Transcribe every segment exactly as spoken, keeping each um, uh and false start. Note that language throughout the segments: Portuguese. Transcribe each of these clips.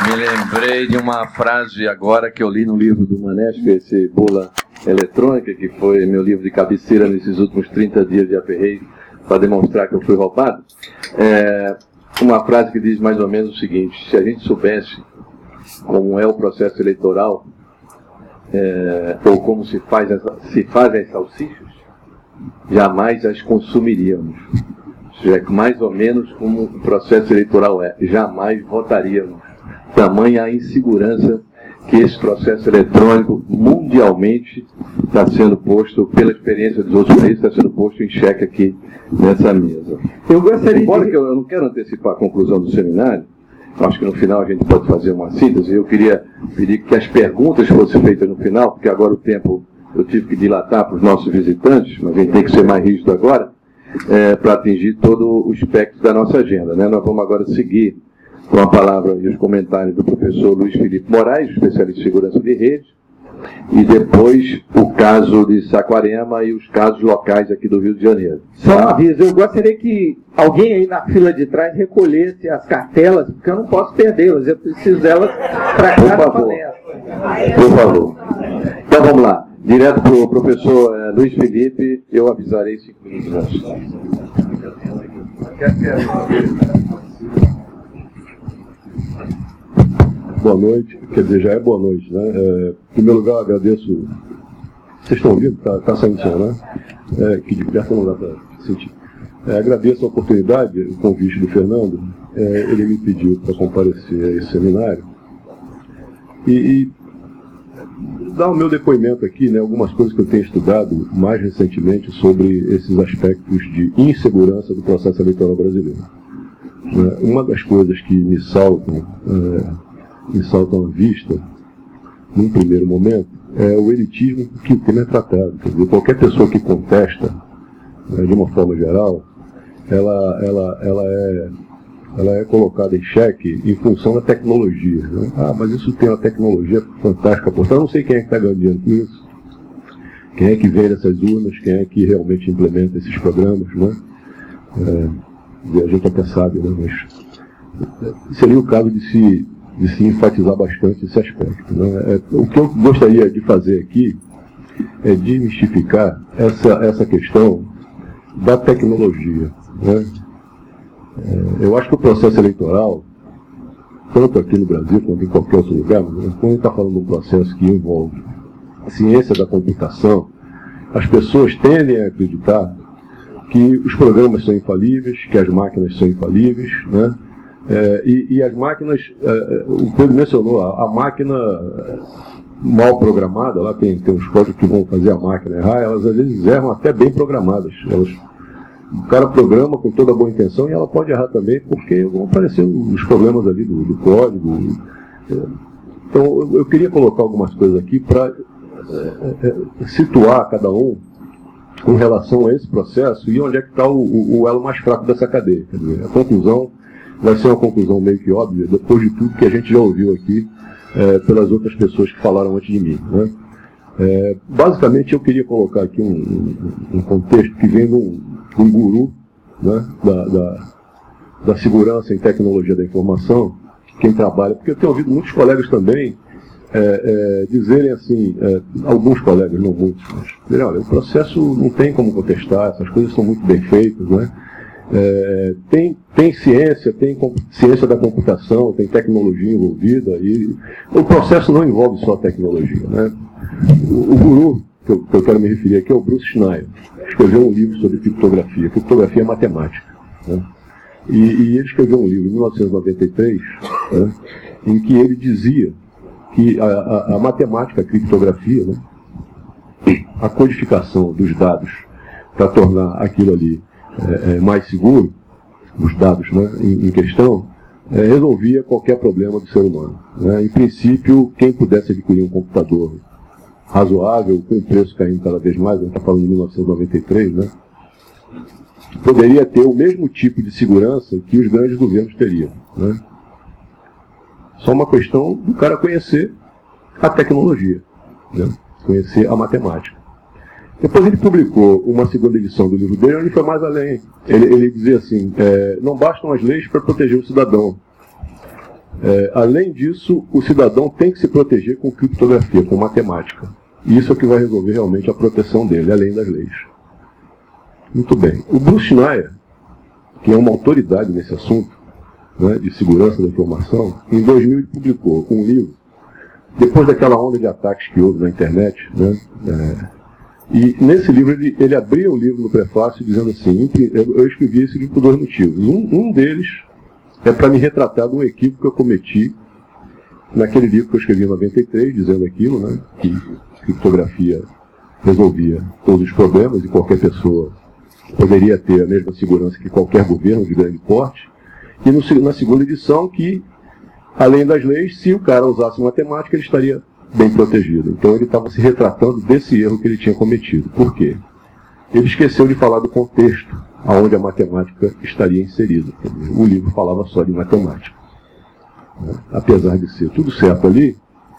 Me lembrei de uma frase agora que eu li no livro do Manesco, esse Bula Eletrônica, que foi meu livro de cabeceira nesses últimos trinta dias de aperreio, para demonstrar que eu fui roubado. É uma frase que diz mais ou menos o seguinte: se a gente soubesse como é o processo eleitoral, é, ou como se, faz essa, se fazem as salsichas, jamais as consumiríamos. Ou seja, mais ou menos como o processo eleitoral é, jamais votaríamos. Tamanha a insegurança que esse processo eletrônico mundialmente está sendo posto, pela experiência dos outros países, está sendo posto em xeque aqui nessa mesa. Eu gostaria Embora de... que eu não quero antecipar a conclusão do seminário, acho que no final a gente pode fazer uma síntese. Eu queria pedir que as perguntas fossem feitas no final, porque agora o tempo eu tive que dilatar para os nossos visitantes, mas a gente tem que ser mais rígido agora, é, para atingir todo o espectro da nossa agenda, né? Nós vamos agora seguir com a palavra e os comentários do professor Luiz Felipe Moraes, especialista em segurança de rede, e depois o caso de Saquarema e os casos locais aqui do Rio de Janeiro. Só um aviso, eu gostaria que alguém aí na fila de trás recolhesse as cartelas, porque eu não posso perdê-las, eu preciso delas para cada palestra. Por favor. Então vamos lá. Direto para o professor eh, Luiz Felipe, eu avisarei cinco minutos antes. Boa noite, quer dizer, já é boa noite, né? É, em primeiro lugar, eu agradeço. Vocês estão ouvindo? Está tá saindo som, né? É, que de perto não dá para sentir. É, agradeço a oportunidade, o convite do Fernando. É, ele me pediu para comparecer a esse seminário. E, e dar o meu depoimento aqui, né? Algumas coisas que eu tenho estudado mais recentemente sobre esses aspectos de insegurança do processo eleitoral brasileiro. Né? Uma das coisas que me saltam. É, me saltam à vista, num primeiro momento, é o elitismo que o tema é tratado. Quer dizer, qualquer pessoa que contesta, né, de uma forma geral, ela, ela, ela, é, ela é colocada em xeque em função da tecnologia. Né? Ah, mas isso tem uma tecnologia fantástica. Portanto, eu não sei quem é que está ganhando dinheiro com isso, quem é que vende essas urnas, quem é que realmente implementa esses programas. Né? É, e a gente até sabe, né? Mas seria o caso de se de se enfatizar bastante esse aspecto. Né? É, o que eu gostaria de fazer aqui é desmistificar essa, essa questão da tecnologia. Né? É, eu acho que o processo eleitoral, tanto aqui no Brasil quanto em qualquer outro lugar, quando a gente está falando de um processo que envolve a ciência da computação, as pessoas tendem a acreditar que os programas são infalíveis, que as máquinas são infalíveis, né? É, e, e as máquinas, é, o Pedro mencionou, a, a máquina mal programada, lá tem, tem uns códigos que vão fazer a máquina errar, elas às vezes erram até bem programadas. Elas, o cara programa com toda a boa intenção e ela pode errar também, porque vão aparecer os problemas ali do, do código. Então eu, eu queria colocar algumas coisas aqui para é, é, situar cada um com relação a esse processo e onde é que está o, o, o elo mais fraco dessa cadeia. Quer dizer, a conclusão vai ser uma conclusão meio que óbvia, depois de tudo que a gente já ouviu aqui é, pelas outras pessoas que falaram antes de mim. Né? É, basicamente, eu queria colocar aqui um, um, um contexto que vem de um, de um guru, né, da, da, da segurança em tecnologia da informação, quem trabalha, porque eu tenho ouvido muitos colegas também é, é, dizerem assim, é, alguns colegas, não muitos, mas dizerem, olha, o processo não tem como contestar, essas coisas são muito bem feitas, né? É, tem, tem ciência, tem ciência da computação, tem tecnologia envolvida e o processo não envolve só tecnologia, né? O, o guru que eu, que eu quero me referir aqui é o Bruce Schneier, escreveu um livro sobre criptografia. Criptografia é matemática, né? e, e ele escreveu um livro em mil novecentos e noventa e três, né, em que ele dizia que a, a, a matemática, a criptografia, né, a codificação dos dados para tornar aquilo ali É, é, mais seguro, os dados, né, em, em questão, é, resolvia qualquer problema do ser humano. Né? Em princípio, quem pudesse adquirir um computador razoável, com o preço caindo cada vez mais, a gente está falando de mil novecentos e noventa e três, né, poderia ter o mesmo tipo de segurança que os grandes governos teriam. Né? Só uma questão do cara conhecer a tecnologia, né? Conhecer a matemática. Depois ele publicou uma segunda edição do livro dele, onde foi mais além. Ele, ele dizia assim, é, não bastam as leis para proteger o cidadão. É, além disso, o cidadão tem que se proteger com criptografia, com matemática. E isso é o que vai resolver realmente a proteção dele, além das leis. Muito bem. O Bruce Schneier, que é uma autoridade nesse assunto, né, de segurança da informação, em dois mil ele publicou um livro, depois daquela onda de ataques que houve na internet, né, é, e nesse livro ele, ele abria o livro no prefácio dizendo assim, eu escrevi esse livro por dois motivos. Um, um deles é para me retratar de um equívoco que eu cometi naquele livro que eu escrevi em noventa e três, dizendo aquilo, né, que criptografia resolvia todos os problemas e qualquer pessoa poderia ter a mesma segurança que qualquer governo de grande porte. E no, na segunda edição que, além das leis, se o cara usasse matemática, ele estaria bem protegido. Então ele estava se retratando desse erro que ele tinha cometido. Por quê? Ele esqueceu de falar do contexto aonde a matemática estaria inserida. O livro falava só de matemática. Apesar de ser tudo certo ali,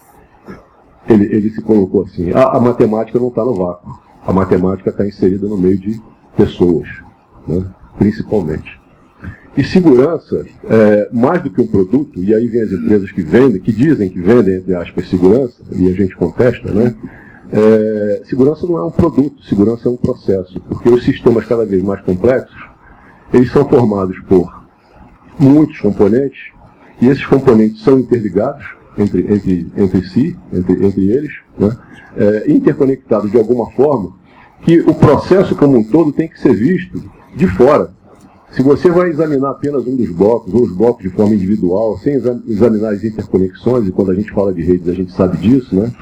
ele, ele se colocou assim, a, a matemática não está no vácuo. A matemática está inserida no meio de pessoas, né, principalmente. E segurança, é, mais do que um produto, e aí vem as empresas que vendem, que dizem que vendem, entre aspas, segurança, e a gente contesta, né? É, segurança não é um produto, segurança é um processo, porque os sistemas cada vez mais complexos, eles são formados por muitos componentes, e esses componentes são interligados entre, entre, entre si, entre, entre eles, né? É, interconectados de alguma forma, que o processo como um todo tem que ser visto de fora. Se você vai examinar apenas um dos blocos, ou os blocos de forma individual, sem examinar as interconexões, e quando a gente fala de redes a gente sabe disso, né?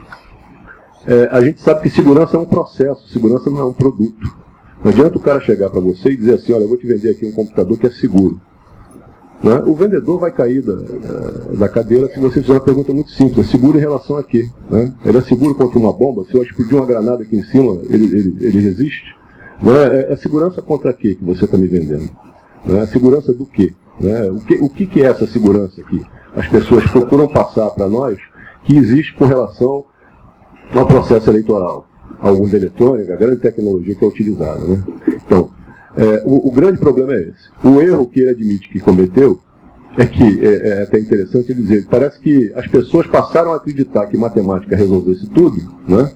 É, a gente sabe que segurança é um processo, segurança não é um produto. Não adianta o cara chegar para você e dizer assim, olha, eu vou te vender aqui um computador que é seguro. Né? O vendedor vai cair da, da cadeira se você fizer uma pergunta muito simples, é seguro em relação a quê? Né? Ele é seguro contra uma bomba? Se eu explodir uma granada aqui em cima, ele, ele, ele resiste? Né? É, é segurança contra quê que você está me vendendo? Né? Segurança do quê? Né? O, que, o que, que é essa segurança aqui? As pessoas procuram passar para nós que existe com relação ao processo eleitoral, a urna eletrônica, a grande tecnologia que é utilizada. Né? Então, é, o, o grande problema é esse. O erro que ele admite que cometeu é que, é, é até interessante dizer, parece que as pessoas passaram a acreditar que matemática resolvesse tudo, né?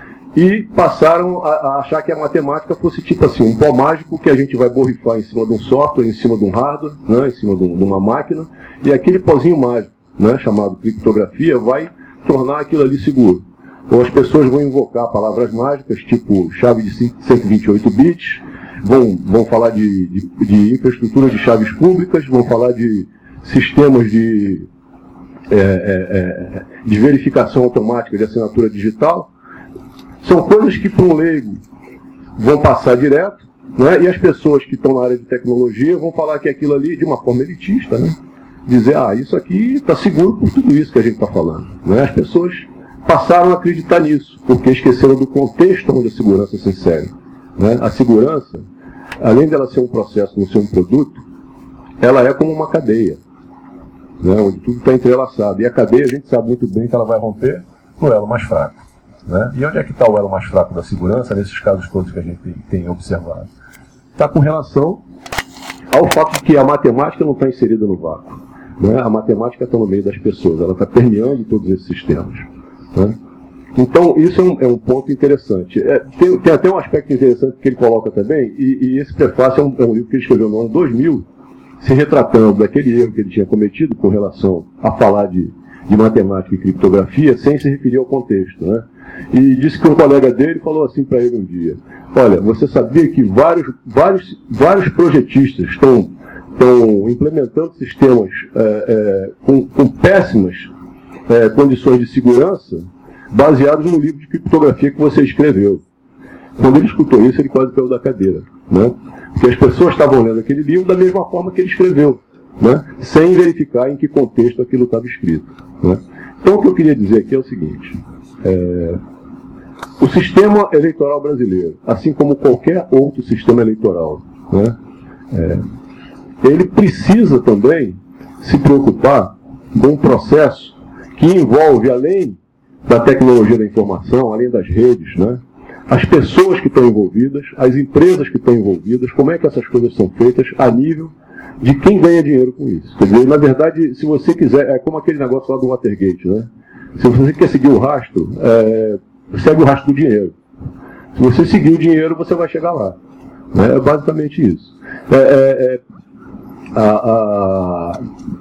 E passaram a, a achar que a matemática fosse tipo assim, um pó mágico que a gente vai borrifar em cima de um software, em cima de um hardware, né, em cima de, um, de uma máquina, e aquele pozinho mágico, né, chamado criptografia, vai tornar aquilo ali seguro. Ou as pessoas vão invocar palavras mágicas, tipo chave de cento e vinte e oito bits, vão, vão falar de, de, de infraestrutura de chaves públicas, vão falar de sistemas de, é, é, é, de verificação automática de assinatura digital. São coisas que para um leigo vão passar direto, né? E as pessoas que estão na área de tecnologia vão falar que aquilo ali, de uma forma elitista, né? Dizer, ah, isso aqui está seguro por tudo isso que a gente está falando. Né? As pessoas passaram a acreditar nisso, porque esqueceram do contexto onde a segurança se insere. Né? A segurança, além dela ser um processo, não ser um produto, ela é como uma cadeia, né? Onde tudo está entrelaçado. E a cadeia, a gente sabe muito bem que ela vai romper no elo mais fraco. Né? E onde é que está o elo mais fraco da segurança, nesses casos todos que a gente tem, tem observado? Está com relação ao fato de que a matemática não está inserida no vácuo. Né? A matemática está no meio das pessoas, ela está permeando todos esses sistemas. Né? Então, isso é um, é um ponto interessante. É, tem, tem até um aspecto interessante que ele coloca também, e, e esse prefácio é um, é um livro que ele escreveu no ano dois mil, se retratando daquele erro que ele tinha cometido com relação a falar de, de matemática e criptografia, sem se referir ao contexto. Né? E disse que um colega dele falou assim para ele um dia, olha, você sabia que vários, vários, vários projetistas estão, estão implementando sistemas é, é, com, com péssimas é, condições de segurança, baseados no livro de criptografia que você escreveu. Quando ele escutou isso, ele quase caiu da cadeira. Né? Porque as pessoas estavam lendo aquele livro da mesma forma que ele escreveu, né? Sem verificar em que contexto aquilo estava escrito. Né? Então, o que eu queria dizer aqui é o seguinte. É, o sistema eleitoral brasileiro, assim como qualquer outro sistema eleitoral, né, é, ele precisa também se preocupar com um processo que envolve, além da tecnologia da informação, além das redes, né, as pessoas que estão envolvidas, as empresas que estão envolvidas, como é que essas coisas são feitas a nível de quem ganha dinheiro com isso. Quer dizer, na verdade, se você quiser, é como aquele negócio lá do Watergate, né? Se você quer seguir o rastro, é, segue o rastro do dinheiro. Se você seguir o dinheiro, você vai chegar lá. É basicamente isso. É, é, é, a, a,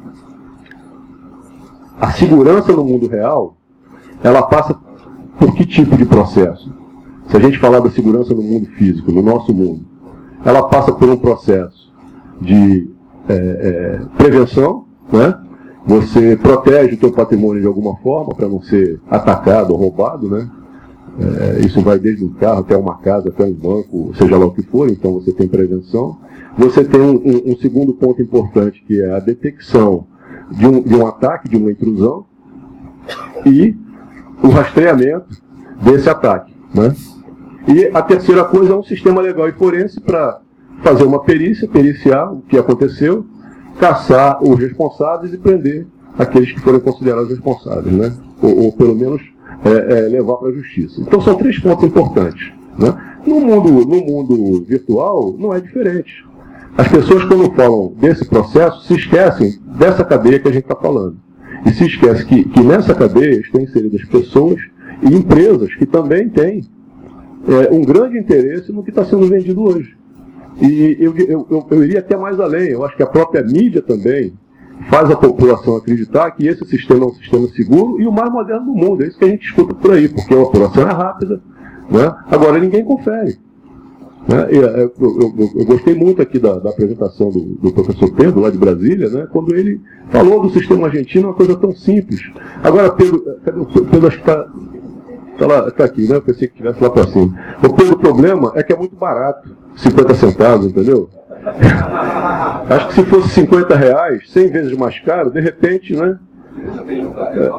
a segurança no mundo real, ela passa por que tipo de processo? Se a gente falar da segurança no mundo físico, no nosso mundo, ela passa por um processo de é, é, prevenção, né? Você protege o teu patrimônio de alguma forma para não ser atacado ou roubado, né? É, isso vai desde um carro até uma casa, até um banco, seja lá o que for, então você tem prevenção. Você tem um, um, um segundo ponto importante, que é a detecção de um, de um ataque, de uma intrusão, e o rastreamento desse ataque, né? E a terceira coisa é um sistema legal e forense para fazer uma perícia, periciar o que aconteceu, caçar os responsáveis e prender aqueles que foram considerados responsáveis, né? Ou, ou pelo menos é, é, levar para a justiça. Então são três pontos importantes, né? No mundo, no mundo virtual não é diferente. As pessoas, quando falam desse processo, se esquecem dessa cadeia que a gente está falando. E se esquece que, que nessa cadeia estão inseridas pessoas e empresas que também têm é, um grande interesse no que está sendo vendido hoje. E eu, eu, eu, eu iria até mais além. Eu acho que a própria mídia também faz a população acreditar que esse sistema é um sistema seguro e o mais moderno do mundo. É isso que a gente escuta por aí, porque a apuração é rápida, né? Agora ninguém confere. Né? Eu, eu, eu, eu gostei muito aqui da, da apresentação do, do professor Pedro, lá de Brasília, né? Quando ele falou do sistema argentino, uma coisa tão simples. Agora, Pedro, cadê o Pedro? Acho que está tá lá, tá aqui, né? Eu pensei que estivesse lá para cima. O Pedro, o problema é que é muito barato, cinquenta centavos, entendeu? Acho que se fosse cinquenta reais, cem vezes mais caro, de repente, né? É.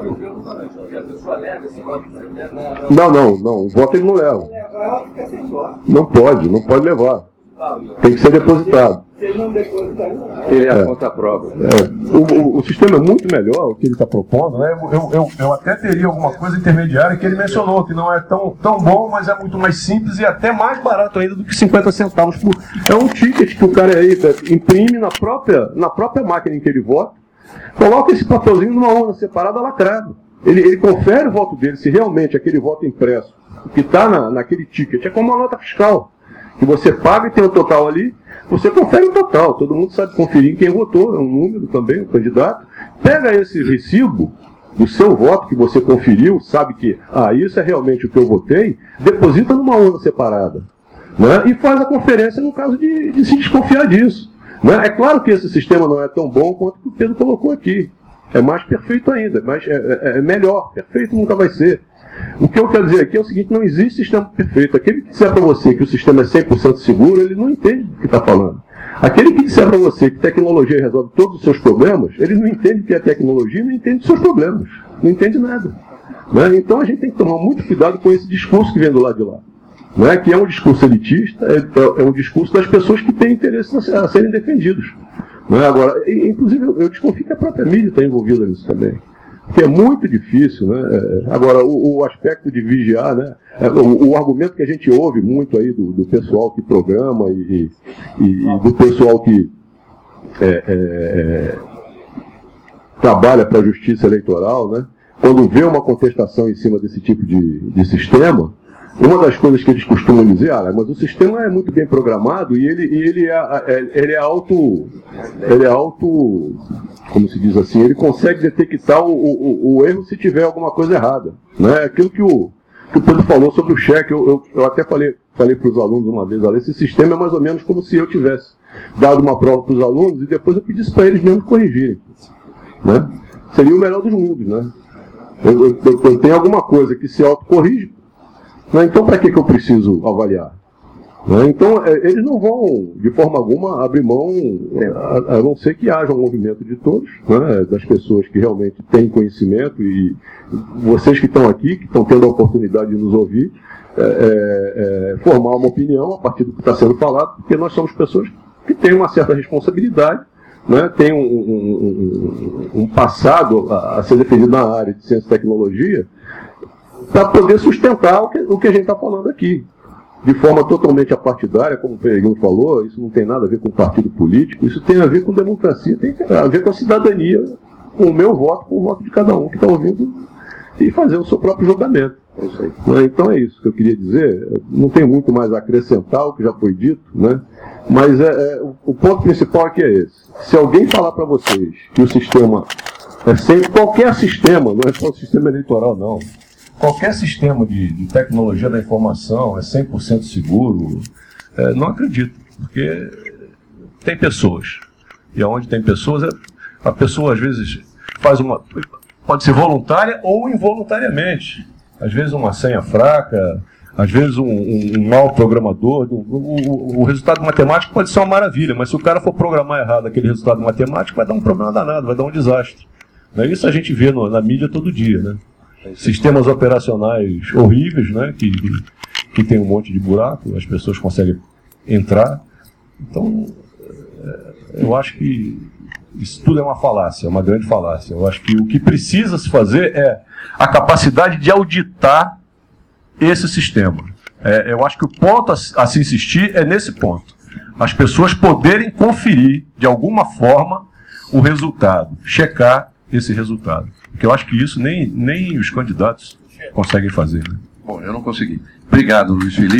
Não, não, não. O voto ele não leva. Não pode, não pode levar. Tem que ser depositado. Ele é a conta prova. É. O, o, o sistema é muito melhor, o que ele está propondo, né? Eu, eu, eu até teria alguma coisa intermediária que ele mencionou, que não é tão, tão bom, mas é muito mais simples e até mais barato ainda do que cinquenta centavos por. É um ticket que o cara aí imprime na própria, na própria máquina em que ele vota, coloca esse papelzinho numa urna separada lacrado. Ele, ele confere o voto dele, se realmente aquele voto impresso, que está na, naquele ticket, é como uma nota fiscal. Que você paga e tem o total ali, você confere o total, todo mundo sabe conferir quem votou, é um número também, um candidato. Pega esse recibo do seu voto que você conferiu, sabe que, ah, isso é realmente o que eu votei, deposita numa urna separada, né? E faz a conferência no caso de, de se desconfiar disso. Né? É claro que esse sistema não é tão bom quanto o Pedro colocou aqui. É mais perfeito ainda, mas é, é, é melhor, perfeito nunca vai ser. O que eu quero dizer aqui é o seguinte, não existe sistema perfeito. Aquele que disser para você que o sistema é cem por cento seguro, ele não entende o que está falando. Aquele que disser para você que tecnologia resolve todos os seus problemas, ele não entende o que é tecnologia e não entende os seus problemas. Não entende nada. Né? Então a gente tem que tomar muito cuidado com esse discurso que vem do lado de lá. Né? Que é um discurso elitista, é, é um discurso das pessoas que têm interesse a serem defendidos. Né? Agora, inclusive, eu desconfio que a própria mídia está envolvida nisso também. Que é muito difícil, né? Agora, o, o aspecto de vigiar, né? O, o argumento que a gente ouve muito aí do, do pessoal que programa e, e, e do pessoal que é, é, é, trabalha para a justiça eleitoral, né? Quando vê uma contestação em cima desse tipo de, de sistema, uma das coisas que eles costumam dizer, ah, mas o sistema é muito bem programado e ele, e ele, é, ele é auto, ele é auto, como se diz assim, ele consegue detectar o, o, o erro se tiver alguma coisa errada. Né? Aquilo que o, que o Pedro falou sobre o cheque, eu, eu, eu até falei, falei para os alunos uma vez, olha, esse sistema é mais ou menos como se eu tivesse dado uma prova para os alunos e depois eu pedisse para eles mesmo corrigirem. Né? Seria o melhor dos mundos. Né? Eu, eu, eu tenho alguma coisa que se autocorrige. Então, para que, que eu preciso avaliar? Então, eles não vão, de forma alguma, abrir mão, a, a não ser que haja um movimento de todos, né, das pessoas que realmente têm conhecimento, e vocês que estão aqui, que estão tendo a oportunidade de nos ouvir, é, é, formar uma opinião a partir do que está sendo falado, porque nós somos pessoas que têm uma certa responsabilidade, né, têm um, um, um, um passado a, a ser defendido na área de ciência e tecnologia, para poder sustentar o que, o que a gente está falando aqui. de forma totalmente apartidária, como o Peregrino falou. Isso não tem nada a ver com partido político, isso tem a ver com democracia, tem a ver com a cidadania, com o meu voto, com o voto de cada um que está ouvindo, e fazer o seu próprio julgamento. É isso aí. Então é isso que eu queria dizer. Não tem muito mais a acrescentar o que já foi dito, né? Mas é, é, o ponto principal aqui é esse. Se alguém falar para vocês que o sistema é sempre, qualquer sistema, não é só o sistema eleitoral, não. Qualquer sistema de, de tecnologia da informação é cem por cento seguro, é, não acredito, porque tem pessoas. E onde tem pessoas, a pessoa às vezes faz uma... pode ser voluntária ou involuntariamente. Às vezes uma senha fraca, às vezes um, um, um mau programador. O, o, o resultado matemático pode ser uma maravilha, mas se o cara for programar errado aquele resultado matemático, vai dar um problema danado, vai dar um desastre. Isso a gente vê no, na mídia todo dia, né? Sistemas operacionais horríveis, né? Que, que tem um monte de buraco, as pessoas conseguem entrar. Então, eu acho que isso tudo é uma falácia, uma grande falácia. Eu acho que o que precisa se fazer é a capacidade de auditar esse sistema. É, eu acho que o ponto a, a se insistir é nesse ponto. As pessoas poderem conferir, de alguma forma, o resultado, checar esse resultado. Porque eu acho que isso nem, nem os candidatos conseguem fazer. Né? Bom, eu não consegui. Obrigado, Luiz Felipe.